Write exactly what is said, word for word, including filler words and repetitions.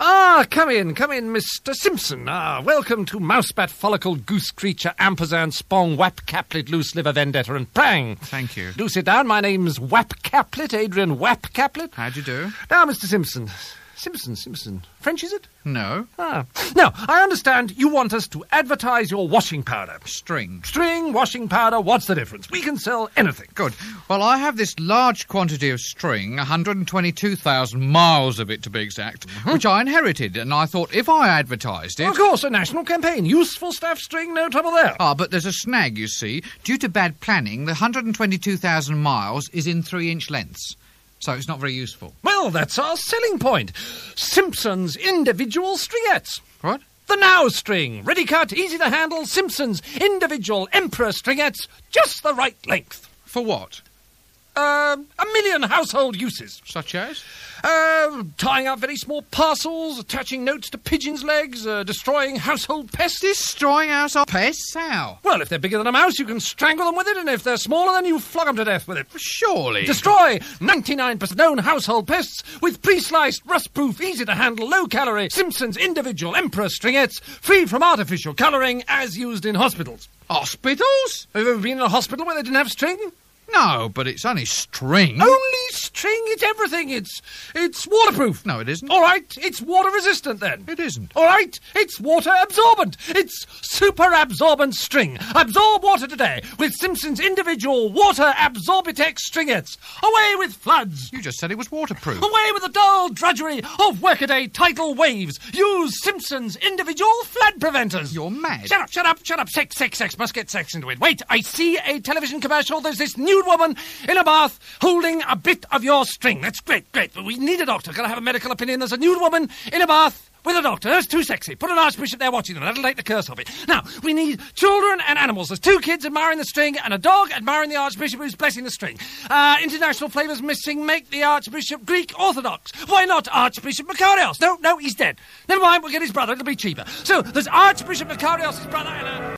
Ah, come in, come in, Mister Simpson. Ah, welcome to Mousebat, Follicle, Goose Creature, Ampersand, Spong, Wap, Caplet, Loose Liver, Vendetta and Prang. Thank you. Do sit down. My name's Wap Caplet, Adrian Wap Caplet. How'd you do? Now, Mister Simpson. Simpson, Simpson. French, is it? No. Ah. Now, I understand you want us to advertise your washing powder. String. String, washing powder, what's the difference? We can sell anything. Good. Well, I have this large quantity of string, one hundred twenty-two thousand miles of it to be exact, mm-hmm. which I inherited, and I thought if I advertised it... Well, of course, a national campaign. Useful stuff, string, no trouble there. Ah, but there's a snag, you see. Due to bad planning, the one hundred twenty-two thousand miles is in three-inch lengths. So it's not very useful. Well, that's our selling point. Simpson's individual stringettes. What? The Now string. Ready cut, easy to handle. Simpson's individual Emperor stringettes. Just the right length. For what? Uh, a million household uses. Such as? Uh, tying up very small parcels, attaching notes to pigeons' legs, uh, destroying household pests. Destroying household pests? How? Well, if they're bigger than a mouse, you can strangle them with it, and if they're smaller, then you flog them to death with it. Surely. Destroy ninety-nine percent known household pests with pre-sliced, rust-proof, easy-to-handle, low-calorie Simpson's individual Emperor stringettes, free from artificial colouring, as used in hospitals. Hospitals? Have you ever been in a hospital where they didn't have string? No, but it's only string. Only string? It's everything. It's it's waterproof. No, it isn't. All right, it's water resistant then. It isn't. All right, it's water absorbent. It's super absorbent string. Absorb water today with Simpson's individual water Absorbitex stringettes. Away with floods. You just said it was waterproof. Away with the dull drudgery of workaday tidal waves. Use Simpson's individual flood preventers. You're mad. Shut up, shut up, shut up. Sex, sex, sex. Must get sex into it. Wait, I see a television commercial. There's this nude woman in a bath holding a bit of your string. That's great, great. But we need a doctor. Gotta have a medical opinion. There's a nude woman in a bath with a doctor. That's too sexy. Put an archbishop there watching them. That'll take the curse off it. Now, we need children and animals. There's two kids admiring the string and a dog admiring the archbishop who's blessing the string. Uh, international flavours missing. Make the archbishop Greek Orthodox. Why not Archbishop Makarios? No, no, he's dead. Never mind, we'll get his brother. It'll be cheaper. So, there's Archbishop Makarios' brother and a...